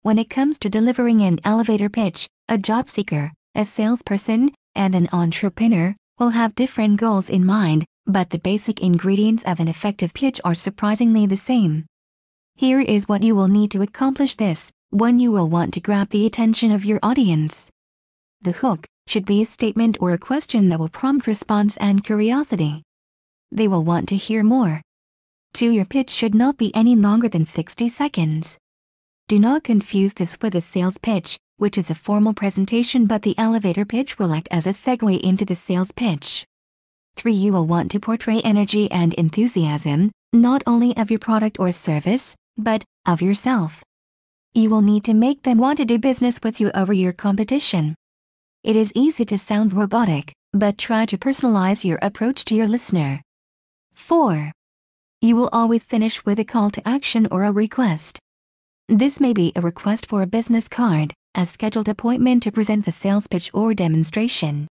When it comes to delivering an elevator pitch, a job seeker, a salesperson, and an entrepreneur will have different goals in mind, but the basic ingredients of an effective pitch are surprisingly the same. Here is what you will need to accomplish this. 1. You will want to grab the attention of your audience. The hook should be a statement or a question that will prompt response and curiosity. They will want to hear more. 2. Your pitch should not be any longer than 60 seconds. Do not confuse this with a sales pitch, which is a formal presentation, but the elevator pitch will act as a segue into the sales pitch. 3. You will want to portray energy and enthusiasm, not only of your product or service, but of yourself. You will need to make them want to do business with you over your competition. It is easy to sound robotic, but try to personalize your approach to your listener. 4. You will always finish with a call to action or a request. This may be a request for a business card, a scheduled appointment to present the sales pitch or demonstration,